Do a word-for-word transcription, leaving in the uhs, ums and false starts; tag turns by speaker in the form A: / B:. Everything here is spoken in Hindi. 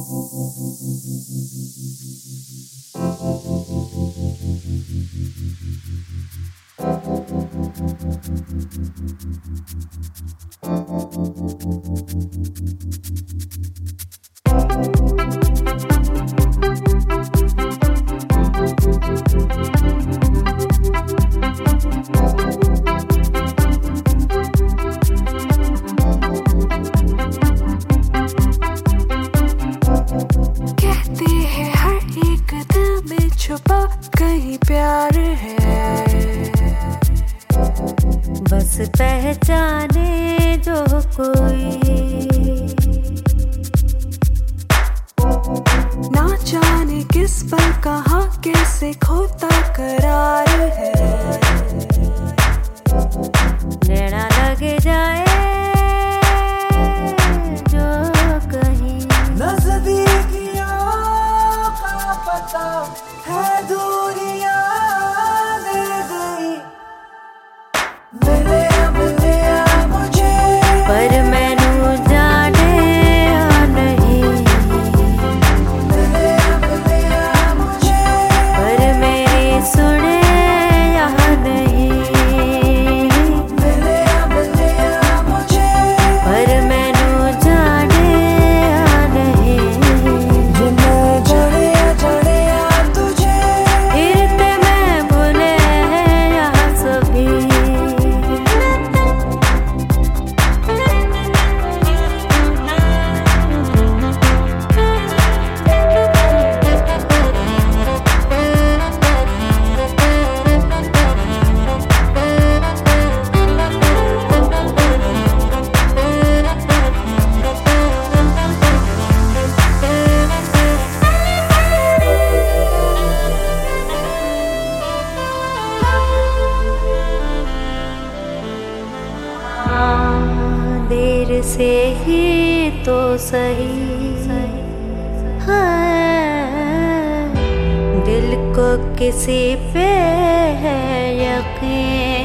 A: कहीं प्यार है, बस पहचाने जो कोई, ना जाने किस पल कहाँ कैसे खोता करार है। नैना लग जाए जो कहीं, नजदीकियों का पता है दूरियां दे गई। मिले मिले मुझे पर मैनू जाने या नहीं, मिले मिले मुझे पर मेरी सुने या नहीं, मिले मिले मुझे पर मैनू जाने या नहीं। जिन्हें जाने जाने तुझे फिरते मैं भूले या सभी, देर से ही तो सही है, दिल को किसी पे है यकीन।